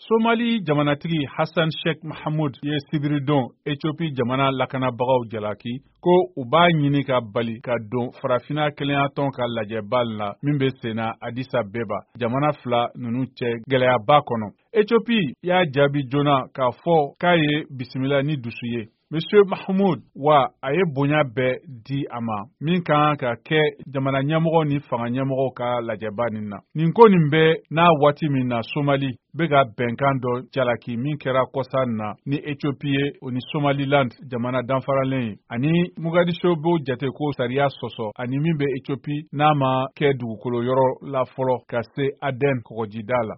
Somali jamanatigi Hassan Sheikh Mohamud ye sibiridon Ethiopie jamana lakanabagaw jalaki ko u b'a ɲini ka bali ka don farafina kelenya ka lajɛbal la min bɛ senna Addis Abeba jamana fila ninnu cɛ gɛlɛyaba kɔnɔ. Ethiopie y'a jaabi joona k'a fɔ k'a ye bisimila ni dusu ye. Monsieur Mahmoud wa a ye bonya bɛɛ di a ma min kan ka kɛ jamana ɲɛmɔgɔ ni fanga ɲɛmɔgɔ ka lajɛba nin na. Nin ko nin bɛ n'a waati min na Somali bɛ ka bɛnkan dɔ jalaki min kɛra kɔsan na ni Ethiopie ye o ni Somaliland jamana danfaralen ye ani Mogadiscio b'o jate ko sariya sɔsɔ ani min bɛ Ethiopie n'a ma kɛ dugukolo yɔrɔ la fɔlɔ ka se Aden kɔgɔjida la.